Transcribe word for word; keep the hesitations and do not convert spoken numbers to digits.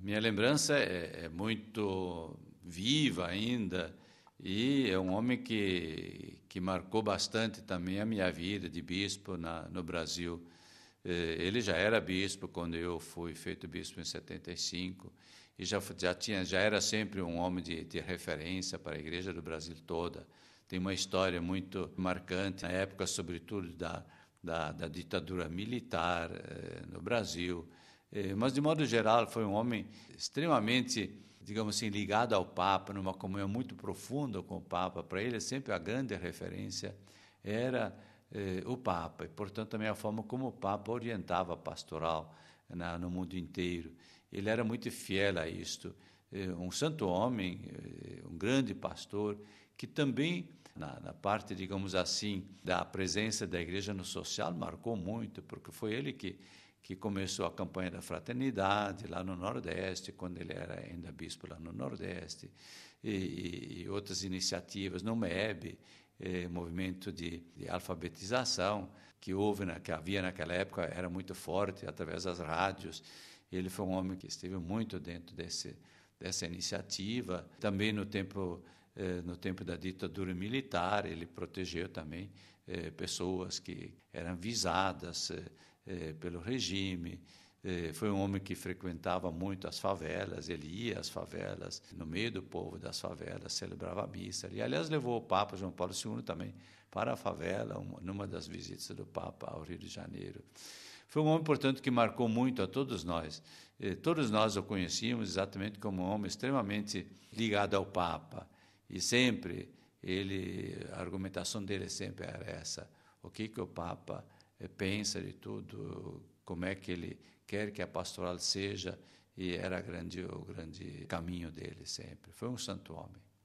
Minha lembrança é, é muito viva ainda e é um homem que, que marcou bastante também a minha vida de bispo na, no Brasil. Ele já era bispo quando eu fui feito bispo em setenta e cinco e já, já, tinha, já era sempre um homem de, de referência para a Igreja do Brasil toda. Tem uma história muito marcante, na época, sobretudo, da, da, da ditadura militar eh, no Brasil. Eh, mas, de modo geral, foi um homem extremamente, digamos assim, ligado ao Papa, numa comunhão muito profunda com o Papa. Para ele, sempre a grande referência era eh, o Papa, e, portanto, também a forma como o Papa orientava a pastoral na, no mundo inteiro. Ele era muito fiel a isto. Eh, um santo homem, eh, um grande pastor, que também, na, na parte, digamos assim, da presença da igreja no social, marcou muito, porque foi ele que, que começou a campanha da fraternidade lá no Nordeste, quando ele era ainda bispo lá no Nordeste, e, e outras iniciativas no M E B, eh, movimento de, de alfabetização, que, houve na, que havia naquela época, era muito forte, através das rádios. Ele foi um homem que esteve muito dentro desse, dessa iniciativa. Também no tempo... no tempo da ditadura militar, ele protegeu também eh, pessoas que eram visadas eh, pelo regime. Eh, foi um homem que frequentava muito as favelas, ele ia às favelas, no meio do povo das favelas, celebrava a missa. E, aliás, levou o Papa João Paulo segundo também para a favela, uma, numa das visitas do Papa ao Rio de Janeiro. Foi um homem, portanto, que marcou muito a todos nós. Eh, todos nós o conhecíamos exatamente como um homem extremamente ligado ao Papa. E sempre, ele, a argumentação dele sempre era essa. O que, que o Papa pensa de tudo, como é que ele quer que a pastoral seja, e era grande, o grande caminho dele sempre. Foi um santo homem.